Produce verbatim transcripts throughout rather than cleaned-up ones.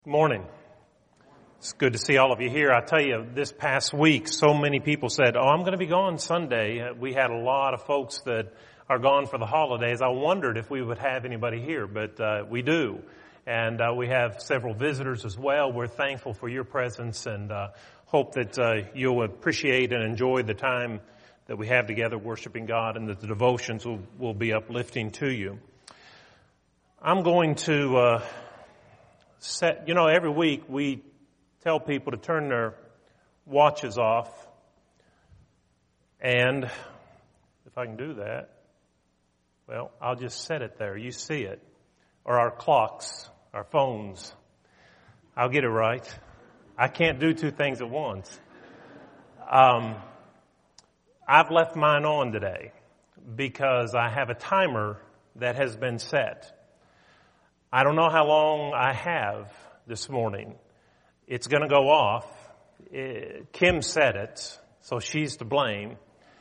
Morning. It's good to see all of you here. I tell you, this past week, so many people said, oh, I'm going to be gone Sunday. We had a lot of folks that are gone for the holidays. I wondered if we would have anybody here, but uh, we do. And uh, we have several visitors as well. We're thankful for your presence and uh, hope that uh, you'll appreciate and enjoy the time that we have together worshiping God, and that the devotions will, will be uplifting to you. I'm going to... Uh, Set, you know, every week we tell people to turn their watches off, and if I can do that, well, I'll just set it there. You see it. Or our clocks, our phones. I'll get it right. I can't do two things at once. Um, I've left mine on today because I have a timer that has been set. I don't know how long I have this morning. It's going to go off. Kim said it, so she's to blame.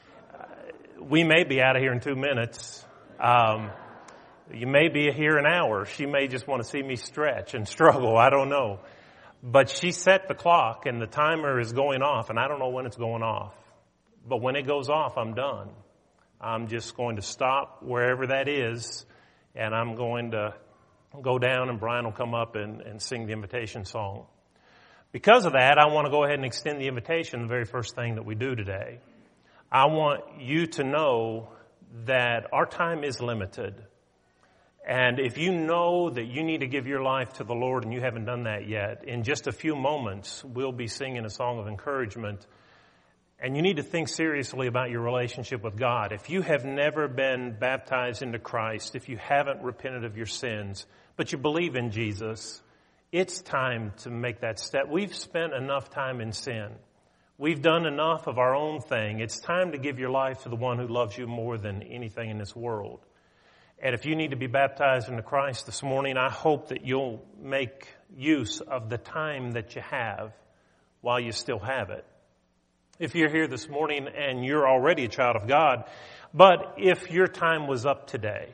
We may be out of here in two minutes. Um, you may be here an hour. She may just want to see me stretch and struggle. I don't know. But she set the clock, and the timer is going off, and I don't know when it's going off. But when it goes off, I'm done. I'm just going to stop wherever that is, and I'm going to go down, and Brian will come up and, and sing the invitation song. Because of that, I want to go ahead and extend the invitation, the very first thing that we do today. I want you to know that our time is limited. And if you know that you need to give your life to the Lord and you haven't done that yet, in just a few moments, we'll be singing a song of encouragement. And you need to think seriously about your relationship with God. If you have never been baptized into Christ, if you haven't repented of your sins, but you believe in Jesus, it's time to make that step. We've spent enough time in sin. We've done enough of our own thing. It's time to give your life to the one who loves you more than anything in this world. And if you need to be baptized into Christ this morning, I hope that you'll make use of the time that you have while you still have it. If you're here this morning and you're already a child of God, but if your time was up today,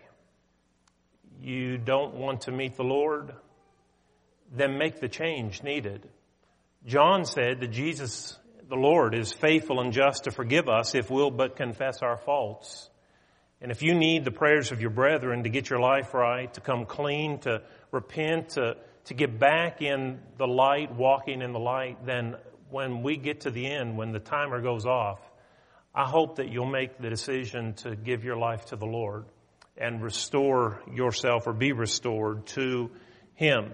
you don't want to meet the Lord, then make the change needed. John said that Jesus, the Lord, is faithful and just to forgive us if we'll but confess our faults. And if you need the prayers of your brethren to get your life right, to come clean, to repent, to, to get back in the light, walking in the light, then when we get to the end, when the timer goes off, I hope that you'll make the decision to give your life to the Lord and restore yourself or be restored to Him.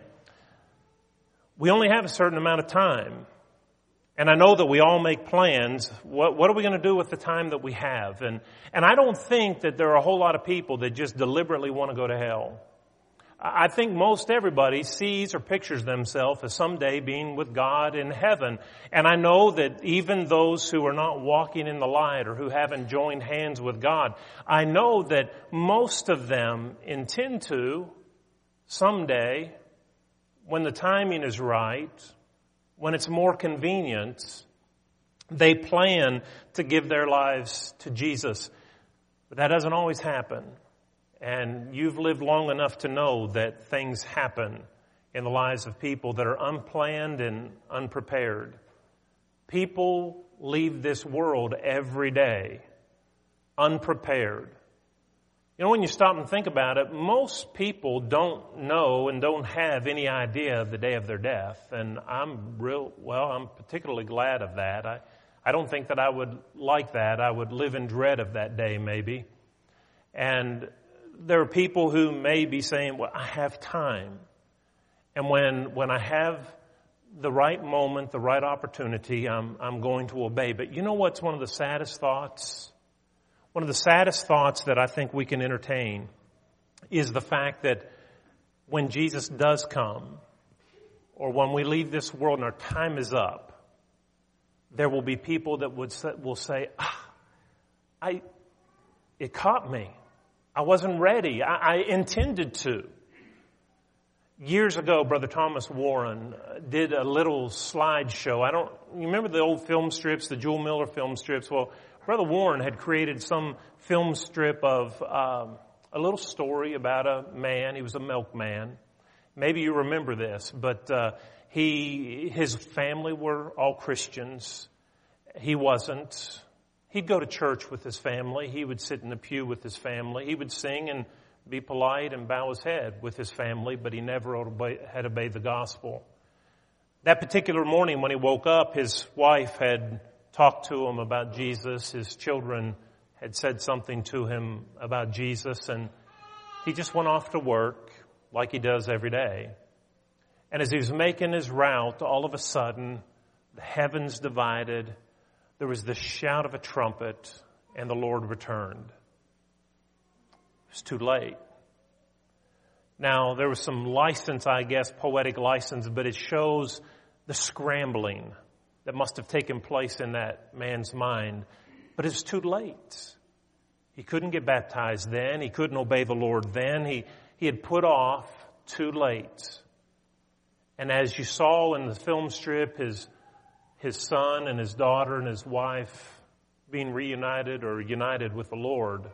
We only have a certain amount of time. And I know that we all make plans. What, what are we going to do with the time that we have? And, and I don't think that there are a whole lot of people that just deliberately want to go to hell. I think most everybody sees or pictures themselves as someday being with God in heaven. And I know that even those who are not walking in the light or who haven't joined hands with God, I know that most of them intend to someday, when the timing is right, when it's more convenient, they plan to give their lives to Jesus. But that doesn't always happen. And you've lived long enough to know that things happen in the lives of people that are unplanned and unprepared. People leave this world every day unprepared. You know, when you stop and think about it, most people don't know and don't have any idea of the day of their death. And I'm real, well, I'm particularly glad of that. I, I don't think that I would like that. I would live in dread of that day maybe. And there are people who may be saying, well, I have time. And when when I have the right moment, the right opportunity, I'm I'm going to obey. But you know what's one of the saddest thoughts? One of the saddest thoughts that I think we can entertain is the fact that when Jesus does come, or when we leave this world and our time is up, there will be people that would say, will say, ah, I, it caught me. I wasn't ready. I, I intended to. Years ago, Brother Thomas Warren did a little slideshow. I don't, you remember the old film strips, the Jewel Miller film strips? Well, Brother Warren had created some film strip of um, a little story about a man. He was a milkman. Maybe you remember this, but uh, he, his family were all Christians. He wasn't. He'd go to church with his family. He would sit in the pew with his family. He would sing and be polite and bow his head with his family, but he never obey, had obeyed the gospel. That particular morning when he woke up, his wife had talked to him about Jesus. His children had said something to him about Jesus, and he just went off to work like he does every day. And as he was making his route, all of a sudden, the heavens divided. There was the shout of a trumpet, and the Lord returned. It was too late. Now, there was some license, I guess, poetic license, but it shows the scrambling that must have taken place in that man's mind. But it's too late. He couldn't get baptized then. He couldn't obey the Lord then. He, he had put off too late. And as you saw in the film strip, his, his son and his daughter and his wife being reunited or united with the Lord,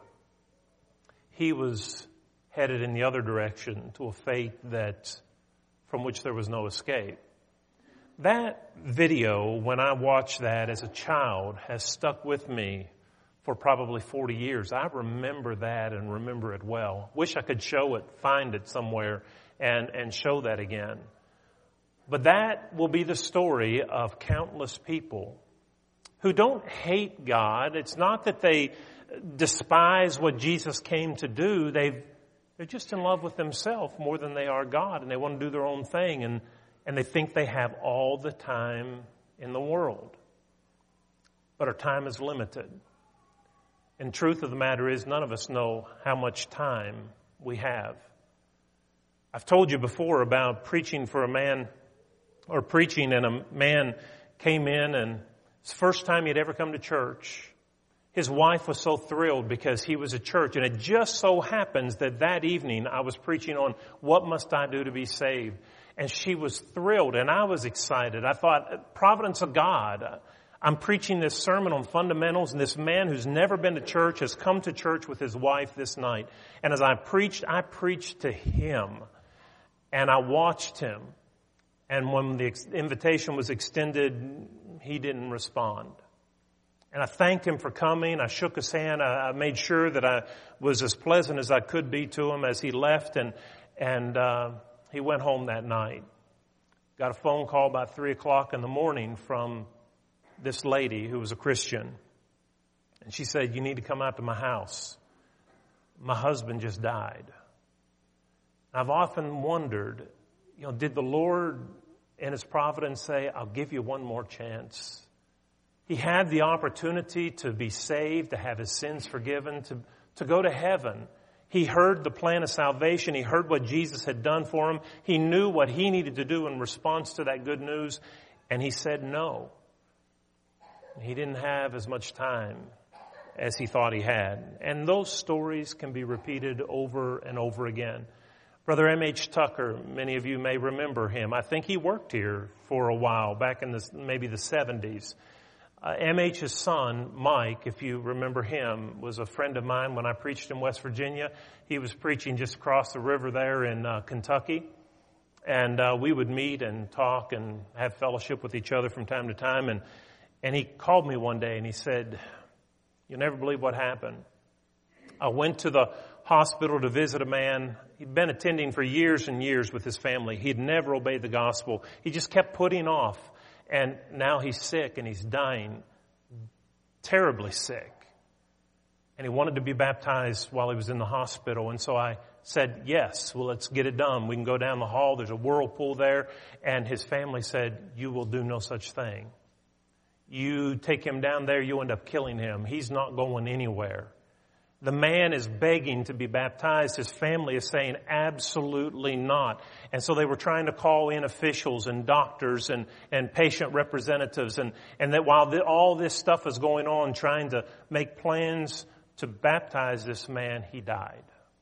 he was headed in the other direction to a fate that, from which there was no escape. That video, when I watched that as a child, has stuck with me for probably forty years. I remember that and remember it well. Wish I could show it, find it somewhere, and, and show that again. But that will be the story of countless people who don't hate God. It's not that they despise what Jesus came to do. They've, they're just in love with themselves more than they are God, and they want to do their own thing, and, and they think they have all the time in the world. But our time is limited. And truth of the matter is, none of us know how much time we have. I've told you before about preaching for a man, or preaching, and a man came in, and it's the first time he'd ever come to church. His wife was so thrilled because he was at church, and it just so happens that that evening I was preaching on what must I do to be saved. And she was thrilled, and I was excited. I thought, providence of God. I'm preaching this sermon on fundamentals, and this man who's never been to church has come to church with his wife this night. And as I preached, I preached to him, and I watched him. And when the invitation was extended, he didn't respond. And I thanked him for coming. I shook his hand. I, I made sure that I was as pleasant as I could be to him as he left, and and uh, he went home that night. Got a phone call about three o'clock in the morning from this lady who was a Christian. And she said, "You need to come out to my house. My husband just died." I've often wondered, you know, did the Lord in His providence say, "I'll give you one more chance"? He had the opportunity to be saved, to have his sins forgiven, to, to go to heaven. He heard the plan of salvation. He heard what Jesus had done for him. He knew what he needed to do in response to that good news, and he said no. He didn't have as much time as he thought he had. And those stories can be repeated over and over again. Brother M H Tucker, many of you may remember him. I think he worked here for a while, back in the, maybe the seventies. Uh, M H's son, Mike, if you remember him, was a friend of mine when I preached in West Virginia. He was preaching just across the river there in uh, Kentucky. And uh, we would meet and talk and have fellowship with each other from time to time. And, and he called me one day and he said, "You'll never believe what happened. I went to the hospital to visit a man. He'd been attending for years and years with his family. He'd never obeyed the gospel. He just kept putting off. And now he's sick and he's dying, terribly sick. And he wanted to be baptized while he was in the hospital. And so I said, yes, well, let's get it done. We can go down the hall. There's a whirlpool there." And his family said, "You will do no such thing. You take him down there, you end up killing him. He's not going anywhere." The man is begging to be baptized. His family is saying absolutely not. And so they were trying to call in officials and doctors and, and patient representatives. And, and that while the, all this stuff is going on, trying to make plans to baptize this man, he died.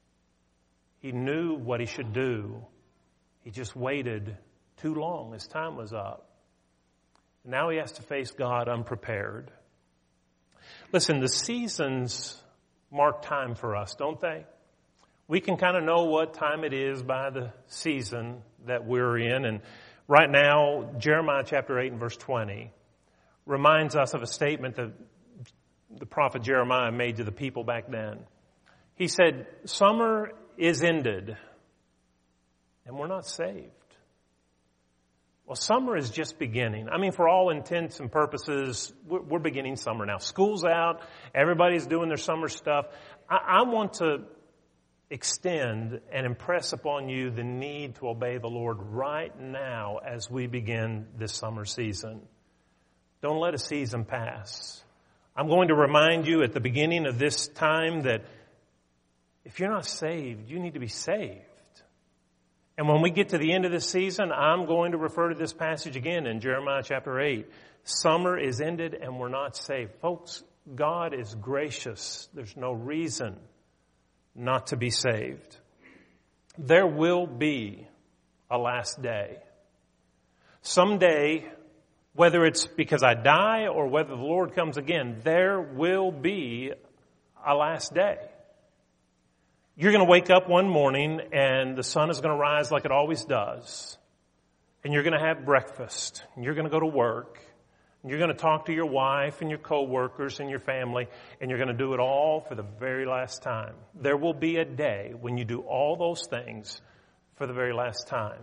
He knew what he should do. He just waited too long. His time was up. Now he has to face God unprepared. Listen, the seasons mark time for us, don't they? We can kind of know what time it is by the season that we're in. And right now, Jeremiah chapter eight and verse twenty reminds us of a statement that the prophet Jeremiah made to the people back then. He said, summer is ended, and we're not saved. Well, summer is just beginning. I mean, for all intents and purposes, we're beginning summer now. School's out. Everybody's doing their summer stuff. I, I want to extend and impress upon you the need to obey the Lord right now as we begin this summer season. Don't let a season pass. I'm going to remind you at the beginning of this time that if you're not saved, you need to be saved. And when we get to the end of this season, I'm going to refer to this passage again in Jeremiah chapter eight. Summer is ended and we're not saved. Folks, God is gracious. There's no reason not to be saved. There will be a last day. Someday, whether it's because I die or whether the Lord comes again, there will be a last day. You're going to wake up one morning and the sun is going to rise like it always does. And you're going to have breakfast. And you're going to go to work. And you're going to talk to your wife and your coworkers and your family. And you're going to do it all for the very last time. There will be a day when you do all those things for the very last time.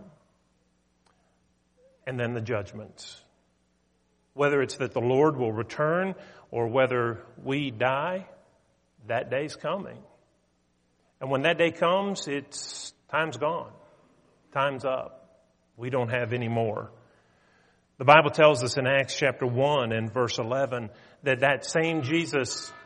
And then the judgment. Whether it's that the Lord will return or whether we die, that day's coming. And when that day comes, it's time's gone. Time's up. We don't have any more. The Bible tells us in Acts chapter one and verse eleven that that same Jesus